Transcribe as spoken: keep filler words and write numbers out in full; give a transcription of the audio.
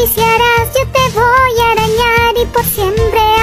acariciarás, yo te voy a arañar y por siempre